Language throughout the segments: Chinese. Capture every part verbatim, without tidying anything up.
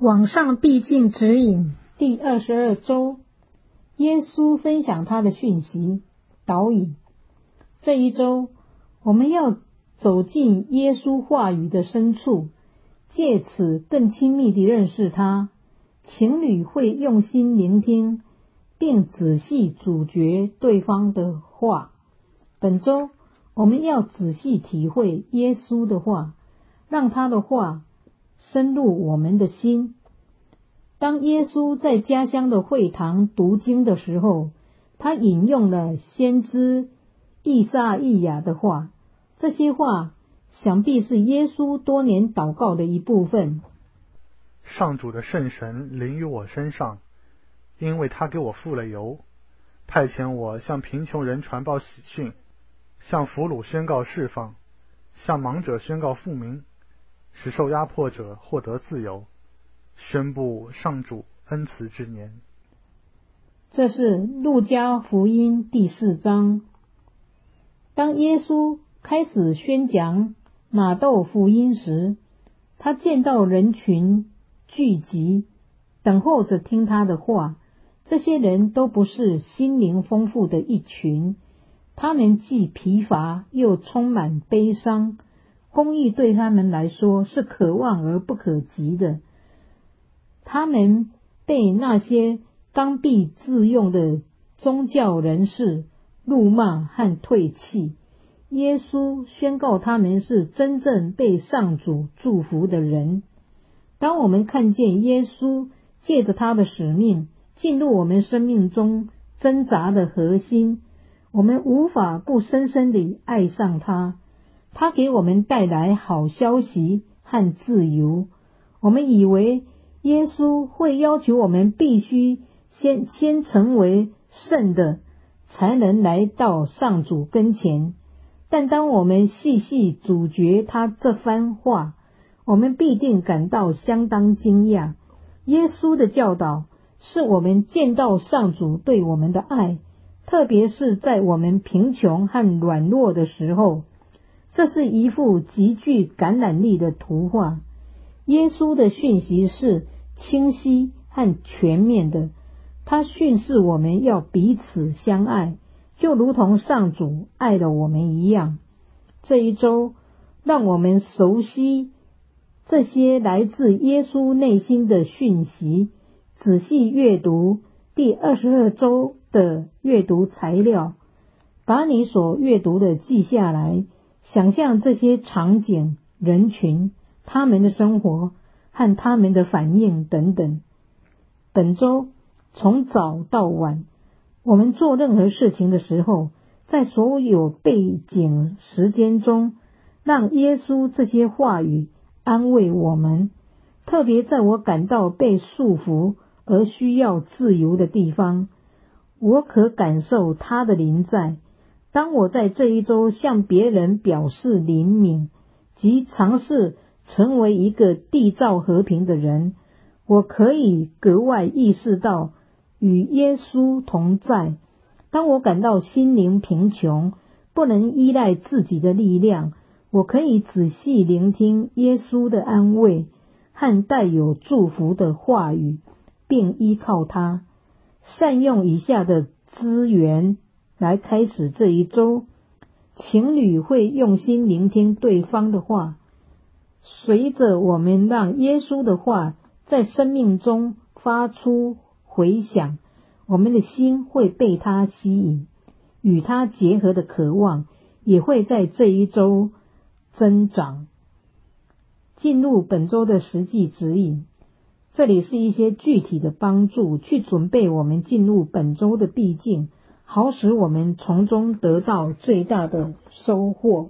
网上必经指引第二十二周，耶稣分享他的讯息导引。这一周，我们要走进耶稣话语的深处，借此更亲密地认识他。情侣会用心聆听，并仔细咀嚼对方的话。本周，我们要仔细体会耶稣的话，让他的话深入我们的心。当耶稣在家乡的会堂读经的时候，他引用了先知以赛亚的话，这些话想必是耶稣多年祷告的一部分。 上主的圣神临于我身上，因为他给我付了油，派遣我向贫穷人传报喜讯，向俘虏宣告释放，向盲者宣告复明，使受压迫者获得自由，宣布上主恩慈之年。 这是路加福音第四章。当耶稣开始宣讲马窦福音时，他见到人群聚集，等候着听他的话。这些人都不是心灵丰富的一群，他们既疲乏又充满悲伤。公义对他们来说是可望而不可及的。他们被那些刚愎自用的宗教人士辱骂和唾弃。耶稣宣告他们是真正被上主祝福的人。当我们看见耶稣借着他的使命进入我们生命中挣扎的核心，我们无法不深深地爱上他。他给我们带来好消息和自由。我们以为耶稣会要求我们必须先先成为圣的，才能来到上主跟前。但当我们细细咀嚼他这番话，我们必定感到相当惊讶。耶稣的教导是我们见到上主对我们的爱，特别是在我们贫穷和软弱的时候。这是一幅极具感染力的图画。耶稣的讯息是清晰和全面的，他训示我们要彼此相爱，就如同上主爱了我们一样。这一周，让我们熟悉这些来自耶稣内心的讯息，仔细阅读第二十二周的阅读材料，把你所阅读的记下来，想象这些场景、人群、他们的生活和他们的反应等等。本周从早到晚，我们做任何事情的时候，在所有背景时间中，让耶稣这些话语安慰我们。特别在我感到被束缚而需要自由的地方，我可感受他的临在。当我在这一周向别人表示怜悯及尝试成为一个缔造和平的人，我可以格外意识到与耶稣同在。当我感到心灵贫穷，不能依赖自己的力量，我可以仔细聆听耶稣的安慰和带有祝福的话语，并依靠他。善用以下的资源来开始这一周。情侣会用心聆听对方的话。随着我们让耶稣的话在生命中发出回响，我们的心会被他吸引，与他结合的渴望也会在这一周增长。进入本周的实际指引，这里是一些具体的帮助，去准备我们进入本周的必经，好使我们从中得到最大的收获。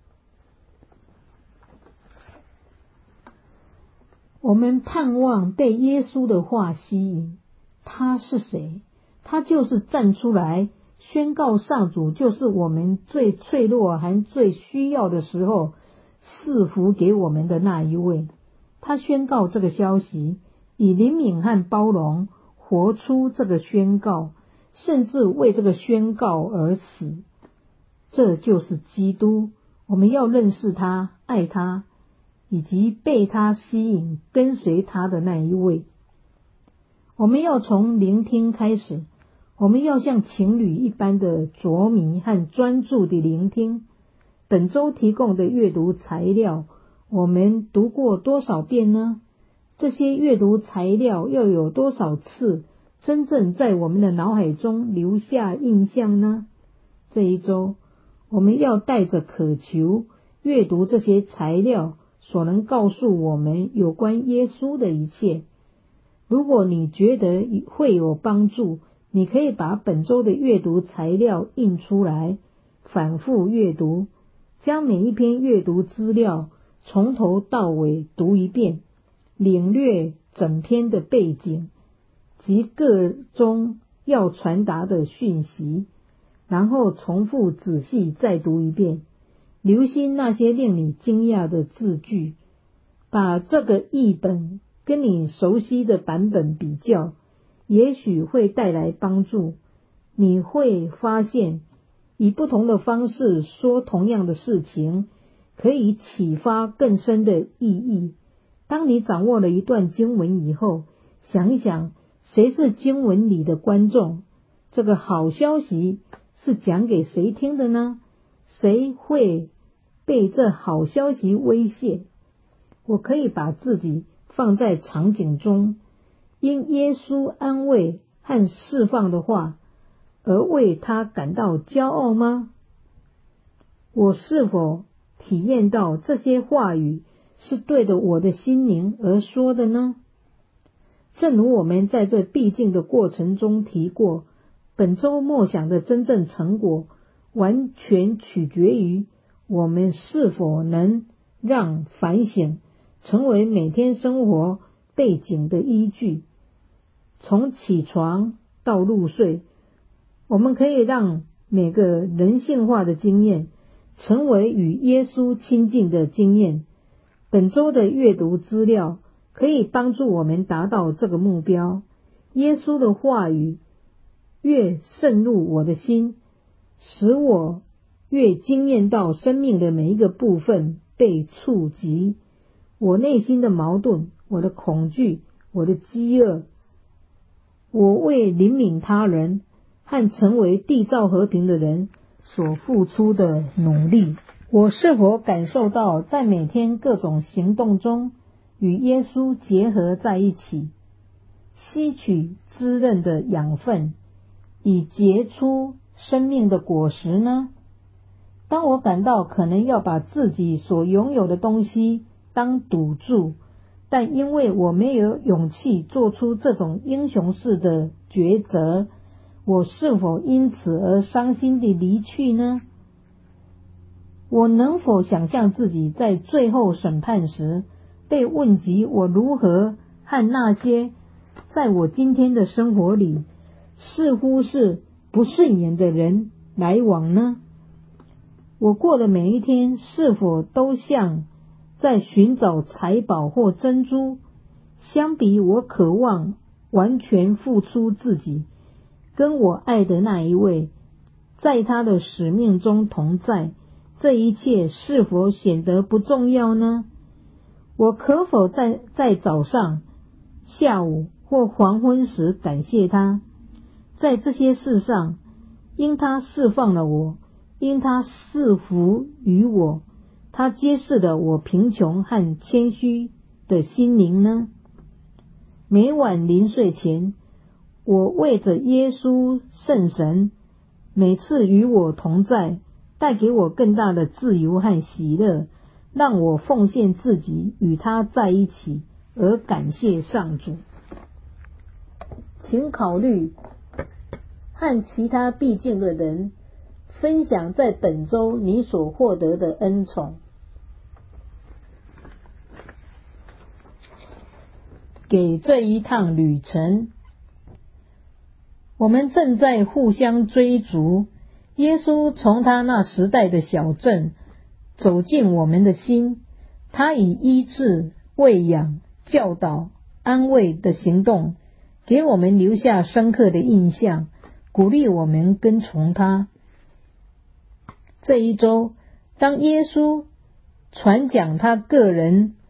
我们盼望被耶稣的话吸引。他是谁？他就是站出来宣告上主就是我们最脆弱和最需要的时候赐福给我们的那一位。他宣告这个消息，以怜悯和包容活出这个宣告，甚至为这个宣告而死。这就是基督。我们要认识他，爱他， 以及被他吸引跟随他的那一位。我们要从聆听开始，我们要像情侣一般的着迷和专注地聆听。本周提供的阅读材料，我们读过多少遍呢？这些阅读材料要有多少次真正在我们的脑海中留下印象呢？这一周，我们要带着渴求阅读这些材料所能告诉我们有关耶稣的一切。如果你觉得会有帮助，你可以把本周的阅读材料印出来，反复阅读，将每一篇阅读资料从头到尾读一遍，领略整篇的背景及各中要传达的讯息，然后重复仔细再读一遍，留心那些令你惊讶的字句，把这个译本跟你熟悉的版本比较，也许会带来帮助。你会发现，以不同的方式说同样的事情，可以启发更深的意义。当你掌握了一段经文以后，想一想，谁是经文里的观众？这个好消息是讲给谁听的呢？谁会被这好消息威胁？我可以把自己放在场景中，因耶稣安慰和释放的话而为他感到骄傲吗？我是否体验到这些话语是对着我的心灵而说的呢？正如我们在这必经的过程中提过，本周默想的真正成果完全取决于我们是否能让反省成为每天生活背景的依据。从起床到入睡，我们可以让每个人性化的经验成为与耶稣亲近的经验。本周的阅读资料可以帮助我们达到这个目标。耶稣的话语越渗入我的心，使我越经验到生命的每一个部分被触及。我内心的矛盾，我的恐惧，我的饥饿，我为怜悯他人和成为缔造和平的人所付出的努力，我是否感受到在每天各种行动中与耶稣结合在一起，吸取滋润的养分，以结出生命的果实呢？当我感到可能要把自己所拥有的东西当赌注，但因为我没有勇气做出这种英雄式的抉择，我是否因此而伤心地离去呢？我能否想象自己在最后审判时被问及我如何和那些在我今天的生活里似乎是不顺眼的人来往呢？我过的每一天是否都像在寻找财宝或珍珠？相比我渴望完全付出自己，跟我爱的那一位在他的使命中同在，这一切是否显得不重要呢？我可否在在早上、下午或黄昏时感谢他？在这些事上，因他释放了我，因他赐福于我，他揭示了我贫穷和谦虚的心灵呢？每晚临睡前，我为着耶稣圣神每次与我同在，带给我更大的自由和喜乐，让我奉献自己与他在一起，而感谢上主。请考虑和其他必敬的人分享在本周你所获得的恩宠。给这一趟旅程，我们正在互相追逐。耶稣从他那时代的小镇走进我们的心，他以医治、喂养、教导、安慰的行动给我们留下深刻的印象，鼓励我们跟从他。这一周，当耶稣传讲他个人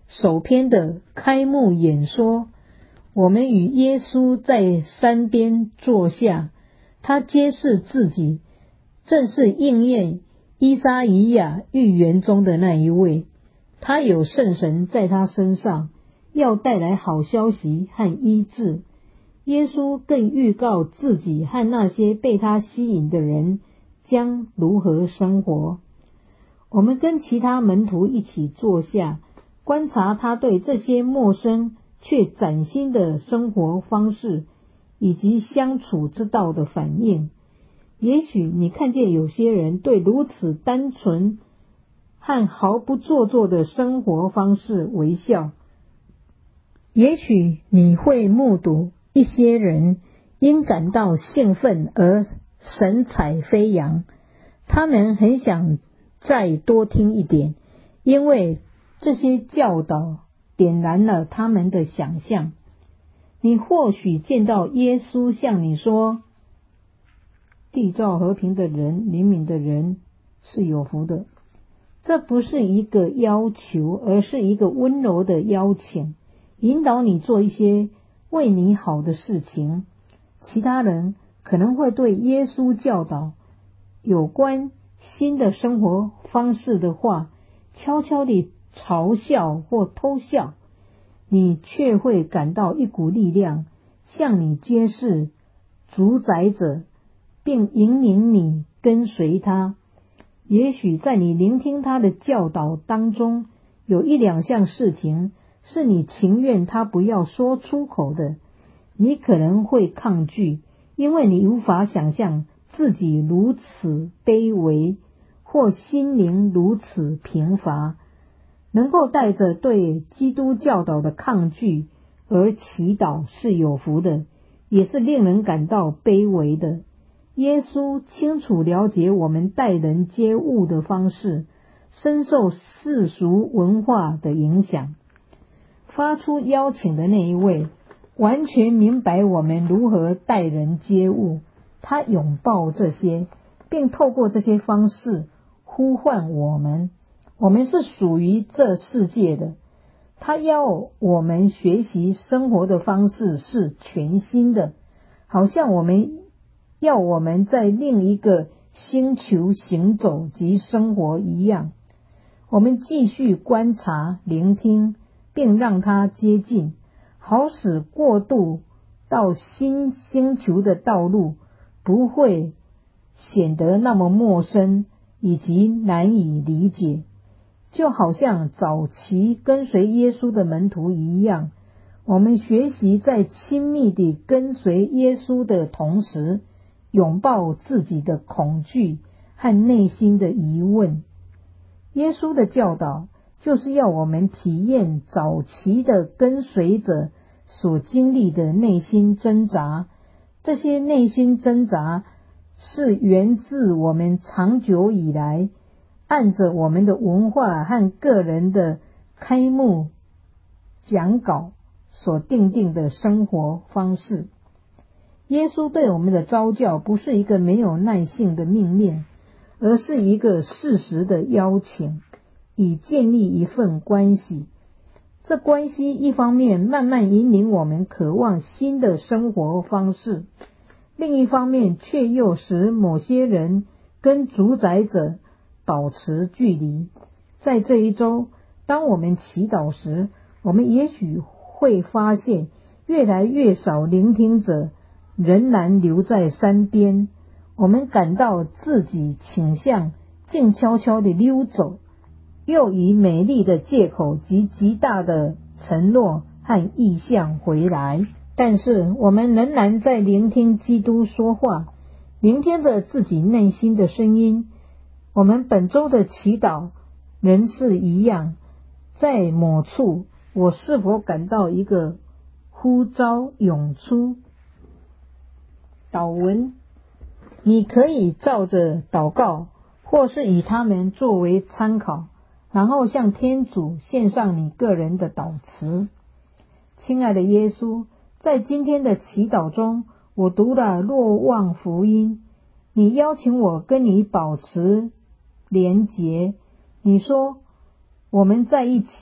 首篇的开幕演说，我们与耶稣在山边坐下，他揭示自己正是应验依撒意亚预言中的那一位，他有圣神在他身上，要带来好消息和医治。耶稣更预告自己和那些被他吸引的人将如何生活。我们跟其他门徒一起坐下，观察他对这些陌生却崭新的生活方式以及相处之道的反应。也许你看见有些人对如此单纯和毫不做作的生活方式微笑，也许你会目睹一些人因感到兴奋而神采飞扬，他们很想再多听一点，因为这些教导点燃了他们的想象。你或许见到耶稣向你说，缔造和平的人，灵敏的人是有福的。这不是一个要求，而是一个温柔的邀请，引导你做一些为你好的事情。其他人可能会对耶稣教导有关新的生活方式的话悄悄地嘲笑或偷笑，你却会感到一股力量向你揭示主宰者，并引领你跟随他。也许在你聆听他的教导当中，有一两项事情是你情愿他不要说出口的。你可能会抗拒，因为你无法想象自己如此卑微，或心灵如此贫乏。能够带着对基督教导的抗拒而祈祷是有福的，也是令人感到卑微的。耶稣清楚了解我们待人接物的方式，深受世俗文化的影响。发出邀请的那一位完全明白我们如何待人接物，他拥抱这些，并透过这些方式呼唤我们。我们是属于这世界的，他要我们学习生活的方式是全新的，好像我们要我们在另一个星球行走及生活一样。我们继续观察、聆听，并让它接近，好使过渡到新星球的道路不会显得那么陌生以及难以理解。就好像早期跟随耶稣的门徒一样，我们学习在亲密地跟随耶稣的同时，拥抱自己的恐惧和内心的疑问。耶稣的教导就是要我们体验早期的跟随者所经历的内心挣扎。这些内心挣扎是源自我们长久以来按着我们的文化和个人的开幕讲稿所定定的生活方式。耶稣对我们的召叫不是一个没有耐性的命令，而是一个适时的邀请，以建立一份关系。这关系一方面慢慢引领我们渴望新的生活方式，另一方面却又使某些人跟主宰者保持距离。在这一周，当我们祈祷时，我们也许会发现越来越少聆听者仍然留在山边。我们感到自己倾向静悄悄地溜走，又以美丽的借口及极大的承诺和意向回来。但是我们仍然在聆听基督说话，聆听着自己内心的声音。我们本周的祈祷仍是一样，在某处我是否感到一个呼召涌出？祷文，你可以照着祷告，或是以它们作为参考，然后向天主献上你个人的祷词。亲爱的耶稣，在今天的祈祷中，我读了若望福音，你邀请我跟你保持连结。你说我们在一起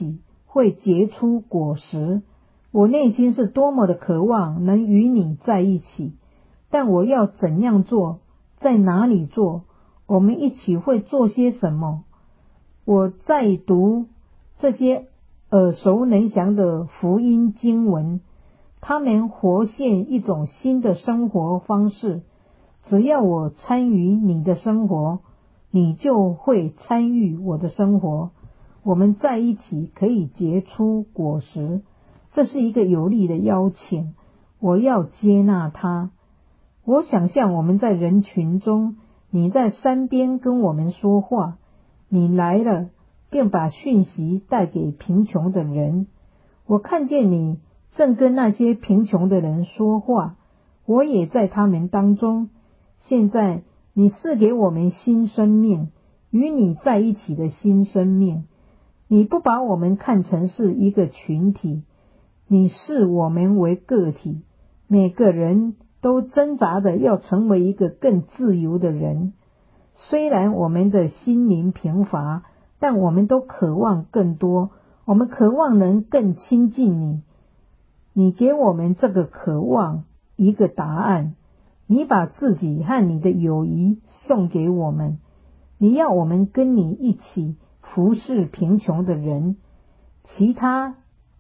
会结出果实。我内心是多么的渴望能与你在一起，但我要怎样做，在哪里做，我们一起会做些什么？我在读这些耳熟能详的福音经文，他们活现一种新的生活方式。只要我参与你的生活，你就会参与我的生活，我们在一起可以结出果实。这是一个有力的邀请，我要接纳它。我想象我们在人群中，你在山边跟我们说话，你来了，便把讯息带给贫穷的人。我看见你正跟那些贫穷的人说话，我也在他们当中。现在你赐给我们新生命，与你在一起的新生命。你不把我们看成是一个群体，你视我们为个体，每个人都挣扎着要成为一个更自由的人。虽然我们的心灵贫乏，但我们都渴望更多，我们渴望能更亲近你。你给我们这个渴望一个答案，你把自己和你的友谊送给我们，你要我们跟你一起服侍贫穷的人，其他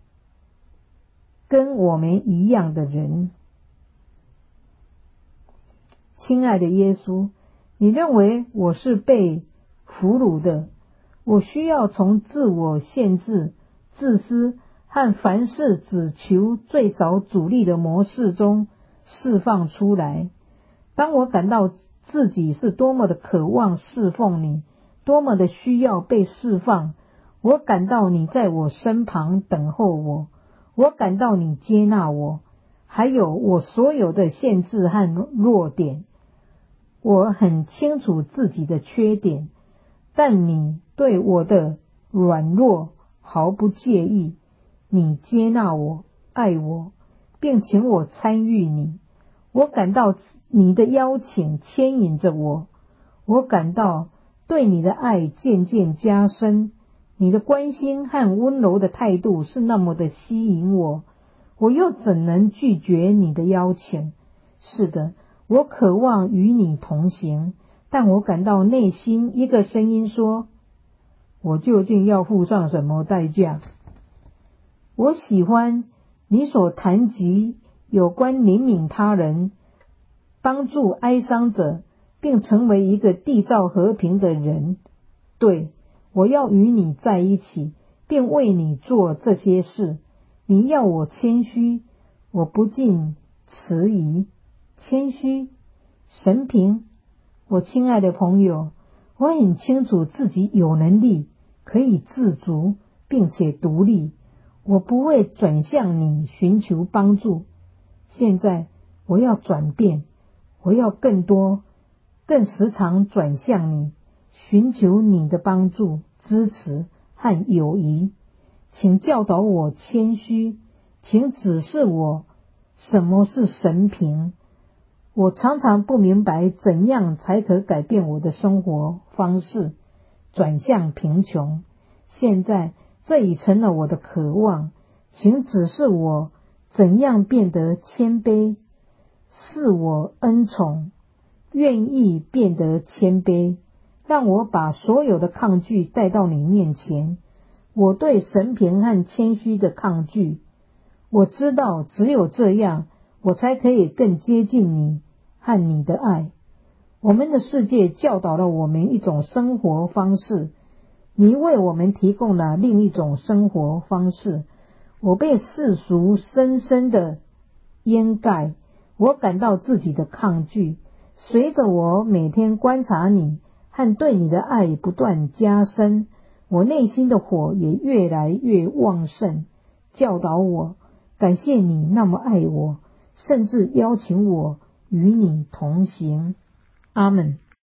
跟我们一样的人。亲爱的耶稣，你认为我是被俘虏的，我需要从自我限制、自私和凡事只求最少阻力的模式中释放出来。当我感到自己是多么的渴望侍奉你，多么的需要被释放，我感到你在我身旁等候我，我感到你接纳我，还有我所有的限制和弱点。我很清楚自己的缺点，但你对我的软弱毫不介意，你接纳我，爱我，并请我参与你。我感到你的邀请牵引着我，我感到对你的爱渐渐加深，你的关心和温柔的态度是那么的吸引我，我又怎能拒绝你的邀请？是的，我渴望与你同行，但我感到内心一个声音说，我究竟要付上什么代价？我喜欢你所谈及有关怜悯他人，帮助哀伤者，并成为一个缔造和平的人。对，我要与你在一起，并为你做这些事。你要我谦虚，我不禁迟疑。谦虚，神平，我亲爱的朋友，我很清楚自己有能力，可以自足，并且独立。我不会转向你寻求帮助。现在我要转变，我要更多、更时常转向你，寻求你的帮助、支持和友谊。请教导我谦虚，请指示我什么是神平。我常常不明白怎样才可改变我的生活方式，转向贫穷。现在这已成了我的渴望，请指示我怎样变得谦卑，赐我恩宠，愿意变得谦卑，让我把所有的抗拒带到你面前。我对神平和谦虚的抗拒，我知道只有这样，我才可以更接近你和你的爱。我们的世界教导了我们一种生活方式，你为我们提供了另一种生活方式。我被世俗深深的掩盖，我感到自己的抗拒。随着我每天观察你和对你的爱不断加深，我内心的火也越来越旺盛。教导我，感谢你那么爱我，甚至邀请我与你同行。阿们。